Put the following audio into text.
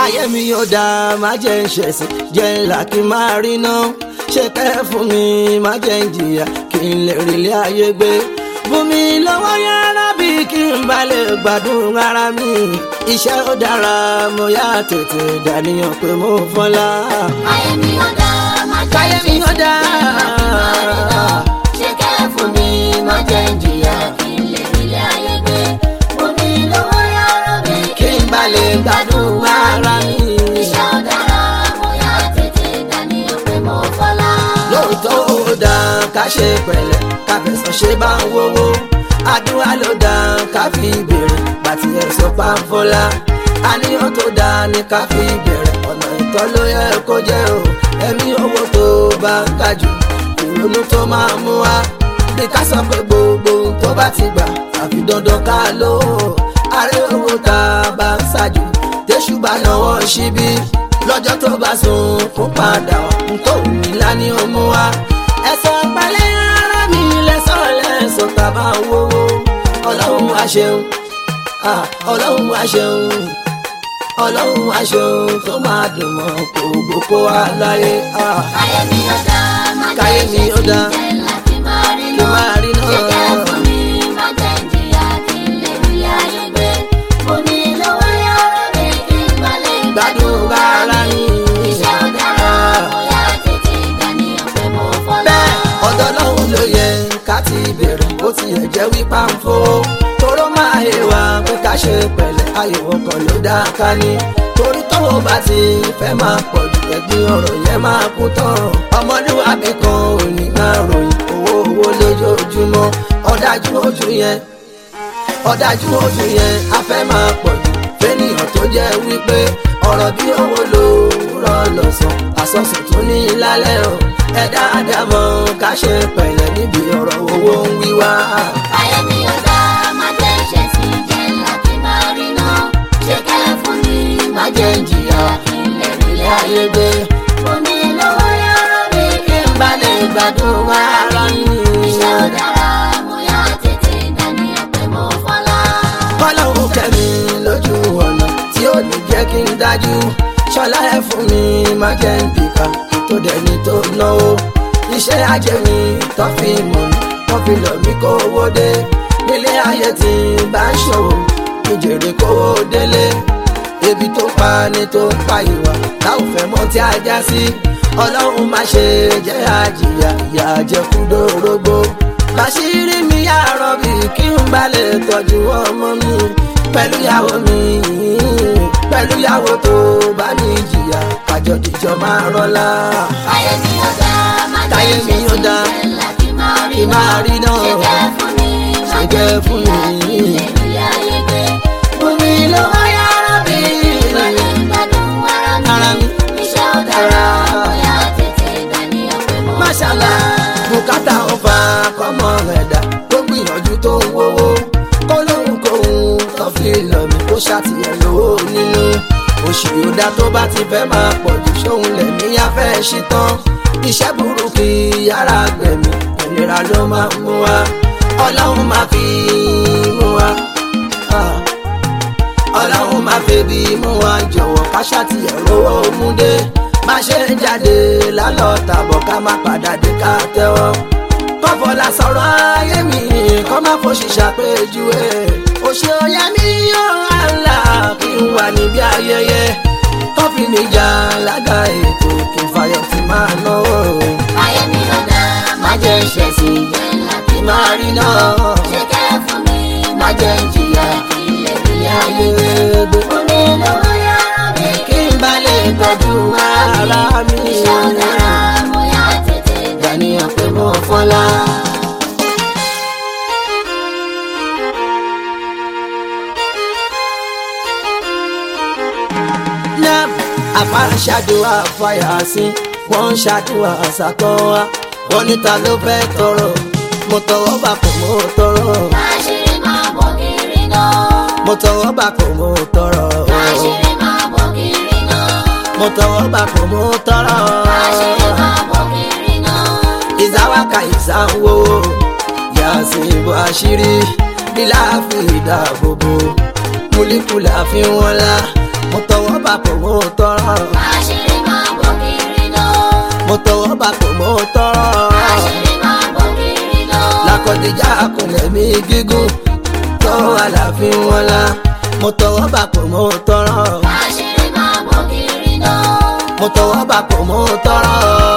ayé mi yóò dá má jẹ́ ń ṣẹ̀sìn jẹ́ ńlá kí n máa rí náà ṣe kẹ́ fún mi má jẹ́ ń jìyà kí n lè rí ilé ayé gbé fún mi lọ́wọ́ yára bí kí n bá lè gbádùn ara mi iṣẹ́ ó dára mo yá tètè dàníyàn pé mo fọ́lá. ayé mi yóò dá má jẹ́ ń ṣẹ̀sìn jẹ́ ńlá kí n máa rí náà ṣe kẹ́ fún mi má jẹ́ ń jìyà kí n lè rí ilé ayé gbé fún mi lọ́wọ́ yára bí kí n bá lè gbádùn ara mi iṣẹ́ ó dára mo yá tètè dàníyàn pé mo fọ́lá. lóòótọ́ ó dá ká ṣe pẹ̀lẹ́ ká fẹ̀sọ̀ ṣe bá ń wówó àdúrà ló dá ká fi bèrè bàtí ẹ̀sọ́ pàǹfọ́lá àníyàn tó dá ní ká fi bẹ̀rẹ̀ ọ̀nà ìtọ́ ló yẹ kó jẹ́ o ẹ̀mí owó tó bá ń ga jù ìrònú tó máa mú wá bí ká sọ pé gbogbo ohun tó bá ti gbà àfi dandan ká lò ó ààrẹ owó tá a bá ń ṣàjù tẹ́ṣù bá náwó síbí lọ́jọ́ tó bá sùn kún padà wá nǹkó ìlà ni ó mú wá ẹ̀sọ́ pẹ̀lẹ́ ara mi lẹ́sọ̀ tàbá owó ọlọ́run wá ṣeun ọlọ́run wá ṣeun ọlọ́run wá ṣeun tó máa dùn mọ́ gbogbo kó wá láyé. ayé mi yóò dá má jẹ́ ń ṣẹ̀sìn jẹ́ ńlá kí n máa rí náà ṣe kẹ́ fún mi má jẹ́ ń jìyà kí n lè rí ilé ayé gbé fún mi lọ́wọ́ yára bí kí n bá lè gbádùn ara mi iṣẹ́ ó dára mo yá tètè dàníyàn pé mo fọ́lá. ọ̀dọ̀ ọlọ́run ló yẹ ká ti bẹ̀rẹ̀ bó tilẹ̀ jẹ́ wípá ń fò tóró máa yé wa pé ká ṣe pẹ̀lẹ́ ayò ọkàn ló dá ká ní torí tọ́wọ́ bá ti fẹ́ máa pọ̀ jù ẹ̀gbin ọ̀rọ̀ yẹn máa kú tán ọmọlúwàbí kan ò ní máa ròyìn owó lójoojúmọ́ ọ̀dájú ojú yẹn a fẹ́ máa pọ̀ jù fẹ́nìyàn tó jẹ́ wípé ọ̀rọ̀ bí owó ló rọ̀ lọ́sàn àsọsùn tún ní lálẹ́ o ẹ̀dá àdámọ̀ ká ṣe pẹ̀lẹ́ níbi ọ̀rọ̀ owó ń wíwá. ayé mi yóò dá má jẹ́ ń ṣẹ̀sìn jẹ́ ńlá kí n máa rí náà ṣe kẹ́ fún mi má jẹ́ ń jìyà kí n lè rí ilé ayé gbé fún mi lọ́wọ́ yára bí kí n bá lè gbádùn ara mi iṣẹ́ ó dára mo yá tètè dàníyàn pé mo fọ́lá. kọ́lọ́hún kẹ́mi lójú ọ̀nà tí ó ní jẹ́ kí n dájú ṣọlá ẹ̀ fún mi má jẹ́ ń bìkà tó dẹni tó náwó iṣẹ́ ajé mi tó fi mọ̀ mí tó fi lọ̀ mí kó owó dé nílé ayé tí bá ń ṣòwò ìjèrè kówó délé ebi tó pa ni tó pa ìwà táwọn fẹ́ mọ́ tí a já sí ọlọ́run má ṣe jẹ́ àjìyà ìyà àjẹkù dórógbó bàṣírí mi yá rọ̀bì kí n bá lè tọ́jú ọmọ mi pẹ̀lú ìyàwó tó bá ní ìjìyà kájọ dìjọ máa rọ́lá. ayé mi yóò dá má jẹ́ ń ṣẹ̀sìn jẹ́ ńlá kí n máa rí náà ṣe kẹ́ fún mi má jẹ́ ń jìyà kí n lè rí ilé ayé gbé fún mi lọ́wọ́ yára bí má lè gbádùn ara mi iṣẹ́ ó dára mo yá tètè dàníyàn pé mo máṣàlá bùkátà ọba kọ́mọ rẹ̀ dà tó gbìyànjú tó ń wówó kó lóhun kóhun tó fi lọ mí kó ṣàtìyẹ lówó nínú òṣì òdà tó bá ti fẹ́ máa pọ̀ jù sóhun lẹ̀mí á fẹ́ ṣí tán iṣẹ́ burúkú yára gbẹ̀mí ìnira ló máa mú wa ọlọ́run máa fi mú wa ọlọ́run máa fi bí mú wa jọ̀wọ́ ká ṣàtìyẹ lówó mú dé má ṣe ń jáde lálọ́ tàbọ̀ ká má padà dé ká tẹ́wọ́ kọ́fọ́lá sọ̀rọ̀ ayé mi kọ́ má fòṣì ṣàpèjúwe òṣè ọ̀yá mi yóò hàlà kí n wà níbi ayẹyẹ kọ́fì mi jà lága ètò kí n fàyọ̀ tí máa náwó. ayé mi yóò dá má jẹ́ ń ṣẹ̀sìn jẹ́ ńlá kí n máa rí náà ṣe kẹ́ fún mi má jẹ́ ń jìyà kí n lè rí ilé ayé gbé fún mi lọ́wọ́ yára bí kí n bá lè tọ́jú ara mi iṣẹ́ ó dára mo yá tètè dàníyàn pé mo fọ́lá. àfa ń ṣàdúrà fàyà sí wọ́n ń ṣàdúrà àṣàtọ̀ wa wọ́n níta ló fẹ́ tọrọ mo tọwọ́ bà kò mo tọrọ. àṣírí máa bọ̀ kiri náà. mo tọwọ́ bà kò mo tọrọ. àṣírí máa bọ̀ kiri náà. mo tọwọ́ bà kò mo tọrọ. àṣírí máa bọ̀ kiri náà. ìsáwáka ìsáwó yàtì ìbò àṣírí lílà fi ìdáàbòbò múlíkù láàfin wọn la mo tọwọ́ bá kò mo tọrọ. àṣírí máa bò kiri lọ. mo tọwọ́ bá kò mo tọrọ. àṣírí máa bò kiri lọ. Lákọ̀díjà kúnlẹ̀ mi gígùn tó àlàáfíà wọn la. mo tọwọ́ bá kò mo tọrọ. àṣírí máa bò kiri lọ. mo tọwọ́ bá kò mo tọrọ.